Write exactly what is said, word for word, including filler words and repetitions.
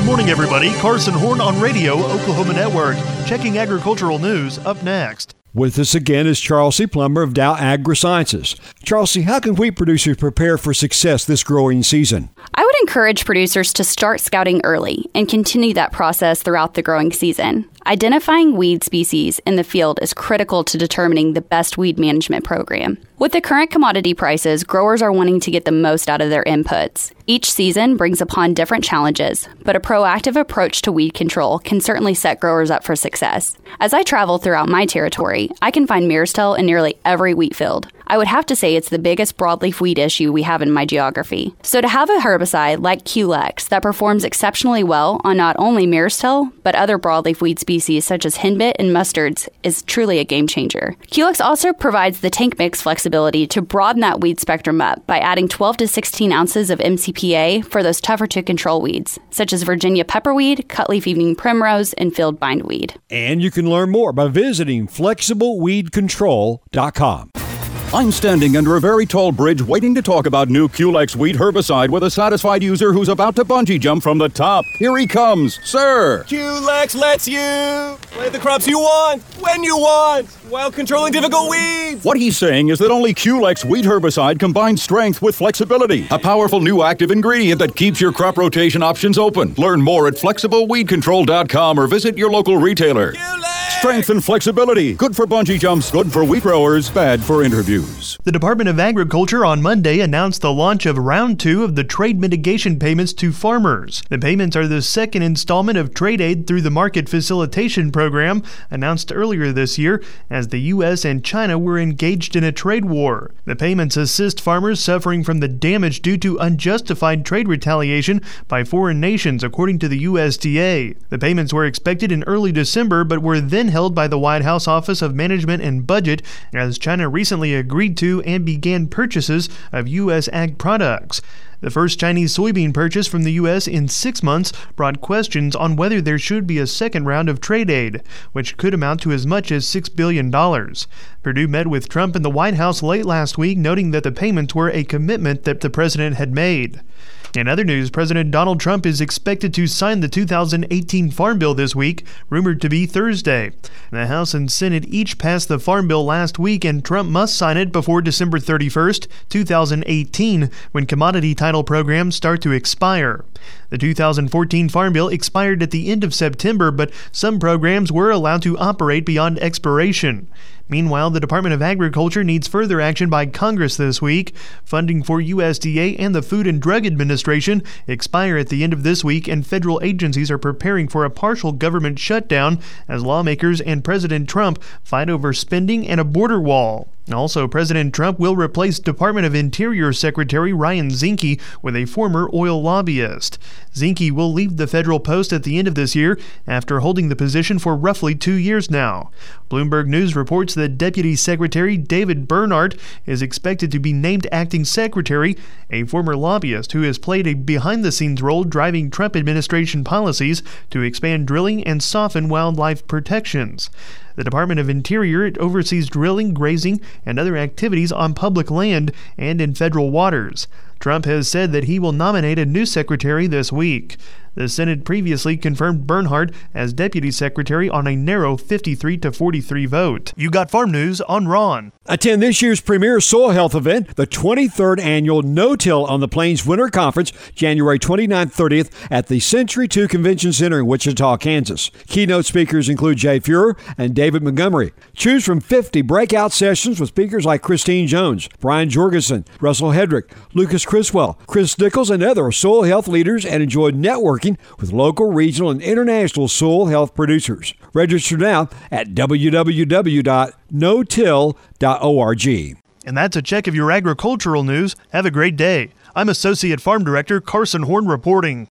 Good morning, everybody. Carson Horn on Radio, Oklahoma Network. Checking agricultural news up next. With us again is Charles C. Plummer of Dow AgroSciences. Charles C., how can wheat producers prepare for success this growing season? I would encourage producers to start scouting early and continue that process throughout the growing season. Identifying weed species in the field is critical to determining the best weed management program. With the current commodity prices, growers are wanting to get the most out of their inputs. Each season brings upon different challenges, but a proactive approach to weed control can certainly set growers up for success. As I travel throughout my territory, I can find Myristel in nearly every wheat field. I would have to say it's the biggest broadleaf weed issue we have in my geography. So to have a herbicide like Culex that performs exceptionally well on not only Myristel, but other broadleaf weed species such as henbit and mustards is truly a game changer. Culex also provides the tank mix flexibility to broaden that weed spectrum up by adding twelve to sixteen ounces of M C P A for those tougher to control weeds, such as Virginia pepperweed, cutleaf evening primrose, and field bindweed. And you can learn more by visiting flexible weed control dot com. I'm standing under a very tall bridge waiting to talk about new Culex weed herbicide with a satisfied user who's about to bungee jump from the top. Here he comes, sir. Culex lets you plant the crops you want, when you want, while controlling difficult weeds. What he's saying is that only Culex weed herbicide combines strength with flexibility, a powerful new active ingredient that keeps your crop rotation options open. Learn more at flexible weed control dot com or visit your local retailer. Culex! Strength and flexibility. Good for bungee jumps, good for wheat growers, bad for interviews. The Department of Agriculture on Monday announced the launch of round two of the trade mitigation payments to farmers. The payments are the second installment of trade aid through the Market Facilitation Program, announced earlier this year as the U S and China were engaged in a trade war. The payments assist farmers suffering from the damage due to unjustified trade retaliation by foreign nations, according to the U S D A. The payments were expected in early December, but were then held by the White House Office of Management and Budget as China recently agreed to and began purchases of U S ag products. The first Chinese soybean purchase from the U S in six months brought questions on whether there should be a second round of trade aid, which could amount to as much as six billion dollars. Perdue met with Trump in the White House late last week, noting that the payments were a commitment that the president had made. In other news, President Donald Trump is expected to sign the two thousand eighteen Farm Bill this week, rumored to be Thursday. The House and Senate each passed the Farm Bill last week, and Trump must sign it before December thirty-first, two thousand eighteen, when commodity title programs start to expire. The two thousand fourteen Farm Bill expired at the end of September, but some programs were allowed to operate beyond expiration. Meanwhile, the Department of Agriculture needs further action by Congress this week. Funding for U S D A and the Food and Drug Administration expire at the end of this week, and federal agencies are preparing for a partial government shutdown as lawmakers and President Trump fight over spending and a border wall. Also, President Trump will replace Department of Interior Secretary Ryan Zinke with a former oil lobbyist. Zinke will leave the federal post at the end of this year after holding the position for roughly two years now. Bloomberg News reports that Deputy Secretary David Bernhardt is expected to be named acting secretary, a former lobbyist who has played a behind-the-scenes role driving Trump administration policies to expand drilling and soften wildlife protections. The Department of Interior oversees drilling, grazing, and other activities on public land and in federal waters. Trump has said that he will nominate a new secretary this week. The Senate previously confirmed Bernhardt as deputy secretary on a narrow fifty-three to forty-three vote. You got farm news on Ron. Attend this year's premier soil health event, the twenty-third annual No-Till on the Plains Winter Conference, January twenty-ninth to thirtieth at the Century two Convention Center in Wichita, Kansas. Keynote speakers include Jay Fuhrer and David Montgomery. Choose from fifty breakout sessions with speakers like Christine Jones, Brian Jorgensen, Russell Hedrick, Lucas Criswell, Chris Nichols, and other soil health leaders, and enjoy networking with local, regional, and international soil health producers. Register now at w w w dot no till dot org. And that's a check of your agricultural news. Have a great day. I'm Associate Farm Director Carson Horn reporting.